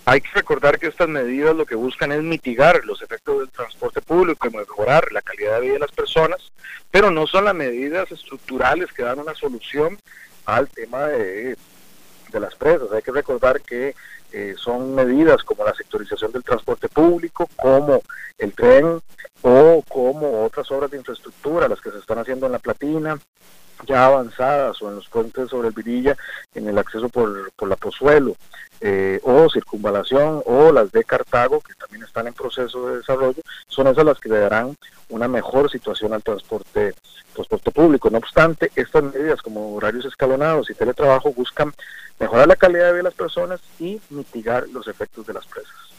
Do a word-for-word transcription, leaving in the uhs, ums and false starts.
Hay que recordar que estas medidas lo que buscan es mitigar los efectos del transporte público y mejorar la calidad de vida de las personas, pero no son las medidas estructurales que dan una solución al tema de, de las presas. Hay que recordar que eh, son medidas como la sectorización del transporte público, como el tren o como otras obras de infraestructura, las que se están haciendo en La Platina, ya avanzadas, o en los puentes sobre el Virilla, en el acceso por, por la Pozuelo, eh, o circunvalación, o las de Cartago, que también están en proceso de desarrollo, son esas las que le darán una mejor situación al transporte, transporte público. No obstante, estas medidas como horarios escalonados y teletrabajo buscan mejorar la calidad de vida de las personas y mitigar los efectos de las presas.